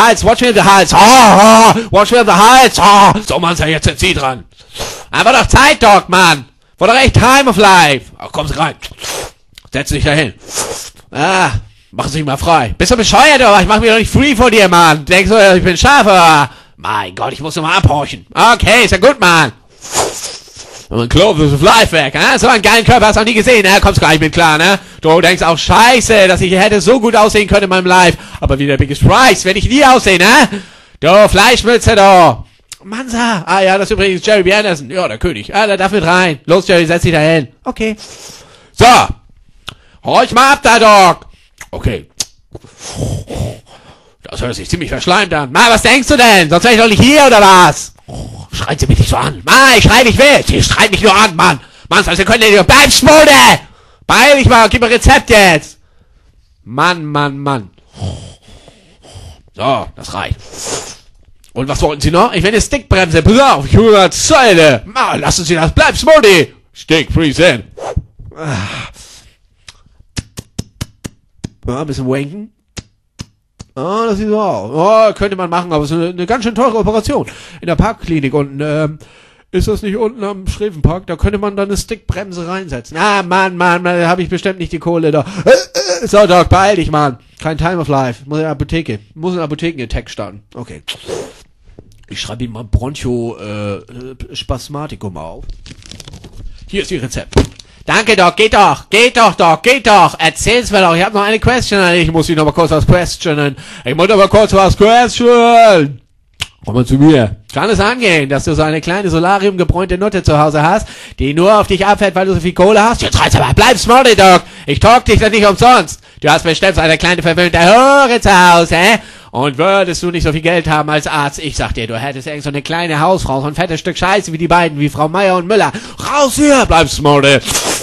Hals, watch me in the Hals. Watch me in the Hals. So, Mann, jetzt sind Sie dran. Aber doch Zeit, Doc, Mann. War doch echt Time of Life. Ach, kommen Sie rein. Setz dich da hin. Machen Sie sich mal frei. Bist du bescheuert, oder? Ich mach mich doch nicht free vor dir, Mann. Denkst du, ich bin scharf, oder? Mein Gott, ich muss noch mal abhorchen. Okay, ist ja gut, Mann. Und Clothes of Life weg, So einen geilen Körper hast du noch nie gesehen, Kommst gleich mit klar, ne? Du denkst auch, scheiße, dass ich hätte so gut aussehen können in meinem Life. Aber wie der Biggest Price werde ich nie aussehen, Du Fleischmütze, du. Mansa. Ja, das ist übrigens Jerry B. Anderson. Ja, der König. Der darf mit rein. Los, Jerry, setz dich da hin. Okay. So. Horch mal ab da, Doc. Okay. Das hört sich ziemlich verschleimt an. Ma, was denkst du denn? Sonst wäre ich doch nicht hier, oder was? Schreit sie mich nicht so an. Ma, ich schrei nicht wild. Sie schreit mich nur an, Mann. Mann, also könnt ihr nicht. Bleib schmude! Beeil dich mal, gib mir Rezept jetzt. Mann. So, das reicht. Und was wollten Sie noch? Ich will eine Stickbremse. Pass auf, ich hole eine Zeile. Ma, lassen Sie das. Bleib schmude! Stick, freeze in. Ein bisschen wanken. Das sieht so aus. Könnte man machen, aber es ist eine ganz schön teure Operation. In der Parkklinik unten, ist das nicht unten am Schrevenpark? Da könnte man dann eine Stickbremse reinsetzen. Mann, da habe ich bestimmt nicht die Kohle da. So, Doc, beeil dich, Mann. Kein Time of Life. Muss in der Apotheke. Muss in der Apotheken-Attack starten. Okay. Ich schreibe ihm mal Broncho-Spasmatikum auf. Hier ist Ihr Rezept. Danke, Doc, geht doch, Doc, geht doch. Erzähl's mir doch, ich habe noch eine Question. Ich muss dich noch mal kurz was questionen. Komm mal zu mir. Kann es angehen, dass du so eine kleine solariumgebräunte Nutte zu Hause hast, die nur auf dich abfällt, weil du so viel Kohle hast? Jetzt reiz aber, bleib smarty, Doc. Ich talk dich doch nicht umsonst. Du hast bestimmt so eine kleine verwöhnte Hure zu Hause, Und würdest du nicht so viel Geld haben als Arzt, ich sag dir, du hättest irgend so eine kleine Hausfrau, so ein fettes Stück Scheiße wie die beiden, wie Frau Meier und Müller. Raus hier, bleib smarty.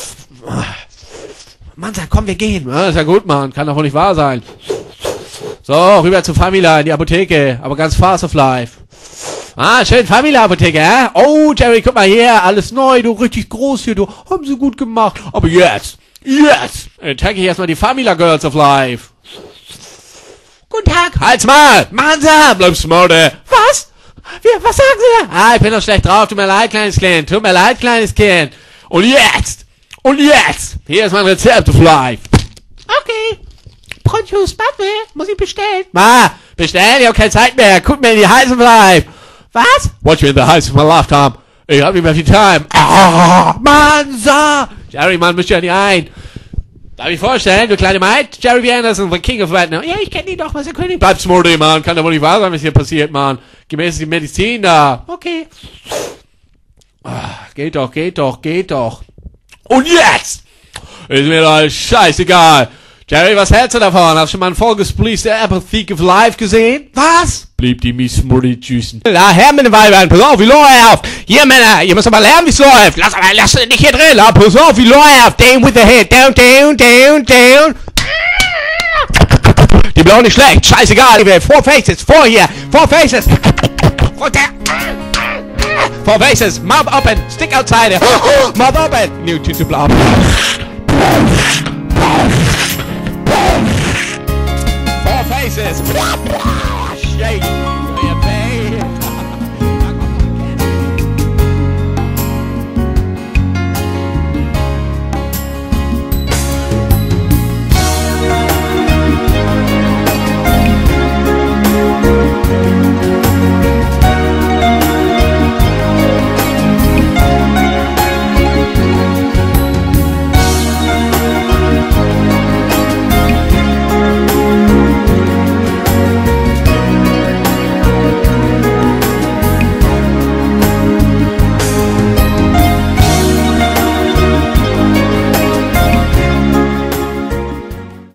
Mann, sag, komm, wir gehen. Ist ja gut, Mann. Kann doch wohl nicht wahr sein. So, rüber zu Famila in die Apotheke. Aber ganz fast of life. Schön, Famila-Apotheke, Oh, Jerry, guck mal hier. Alles neu, du, richtig groß hier, du. Haben sie gut gemacht. Aber jetzt, attacke ich erstmal die Famila Girls of Life. Guten Tag. Halt's mal. Mansa, bleib smart, Was? Was sagen Sie da? Ich bin doch schlecht drauf. Tut mir leid, kleines Kind. Und jetzt. Hier ist mein Rezept of Life. Okay. Bronchos Bubble. Muss ich bestellen? Bestellen? Ich hab keine Zeit mehr. Guck mir in die Hals of Life. Was? Watch me in the Hals of my lifetime. Ich hab nicht mehr viel Time. Mansa. Jerry, Mann, misch dich ja nicht ein. Darf ich vorstellen, du kleine Maid? Jerry B. Anderson, the King of Vietnam. Ja, ich kenne ihn doch, was der König. Bleib smarty, Mann. Kann doch wohl nicht wahr sein, was hier passiert, Mann. Gemäß die Medizin da. Okay. Geht doch. Und jetzt! Ist mir doch scheißegal. Jerry, was hältst du davon? Hast du schon mal ein vollgespleaste Apathy of Life gesehen? Was? Blieb die Miss Smurdy tschüssen. Her mit den Weibern, pass auf, wie läuft? Hier, Männer, ihr müsst aber lernen, wie es läuft. Lass nicht hier drin, pass auf, wie läuft? Down with the head, down. Die blauen nicht schlecht, scheißegal. 4 Faces, 4 hier, 4 Faces. Four faces, mouth open, stick outside, mouth open, new to blob. 4 faces.